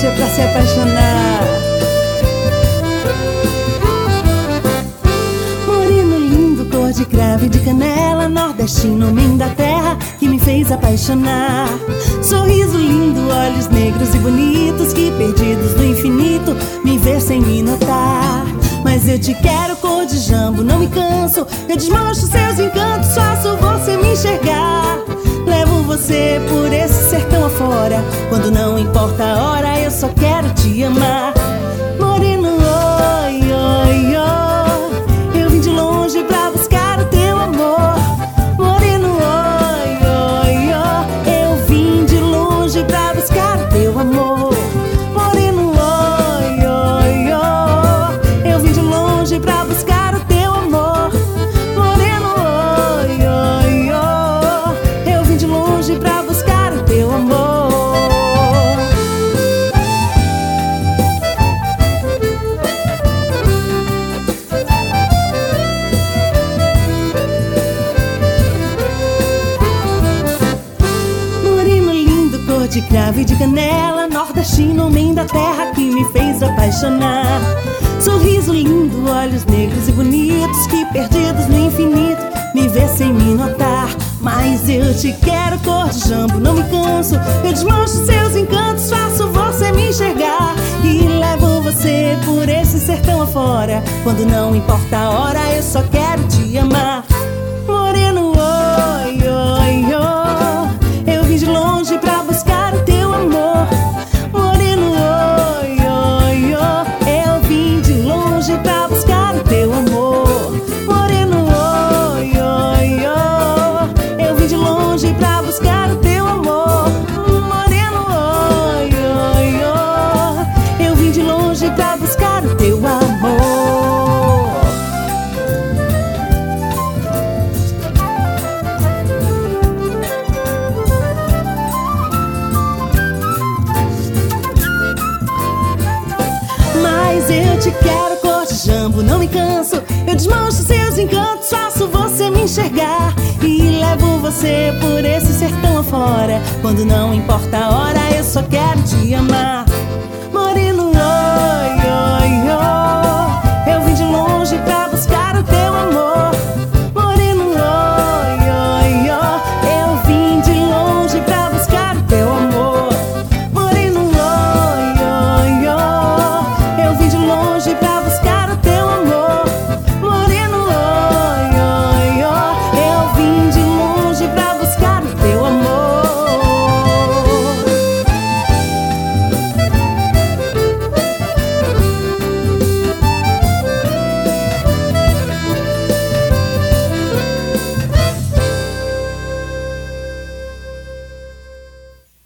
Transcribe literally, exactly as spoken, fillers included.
noite é pra se apaixonar. Moreno lindo, cor de cravo e de canela, nordestino, homem da terra que me fez apaixonar. Sorriso lindo, olhos negros e bonitos que perdidos no infinito me vê sem me notar. Mas eu te quero cor de jambo, não me canso. Eu desmancho seus encantos, faço você me enxergar. Levo você por esse sertão afora. Quando não importa a hora, eu só quero te amar. Moreno, oi, oi, oi, eu vim de longe pra buscar o teu amor. Moreno, oi, oi, oi, eu vim de longe pra buscar o teu amor. Moreno, oi, oi, oi, eu vim de longe pra buscar o teu amor. Moreno, oi, oi, oi, eu vim de longe pra buscar o teu amor. Moreno lindo, cor de cravo e de canela, nordestino, homem da terra que me fez apaixonar. Sorriso lindo, olhos negros e bonitos que perdidos no infinito me vê sem me notar. Mas eu te quero cor de jambo, não me canso. Eu desmancho seus encantos, faço você me enxergar. E levo você por esse sertão afora. Quando não importa a hora, eu só quero te amar. Moreno, oi, oi, oi, eu vim de longe pra buscar o teu amor. Moreno, oi, oi, oi, eu vim de longe pra buscar o teu amor. Moreno, oi, oi, oi, eu vim de longe pra buscar o teu amor. Moreno, oi, oi, oi, eu vim de longe pra buscar o teu amor. Mas eu te quero cor de jambo, não me canso. Eu desmancho seus encantos, faço você me enxergar. E levo você por esse sertão afora. Quando não importa a hora, eu só quero te amar. Moreno,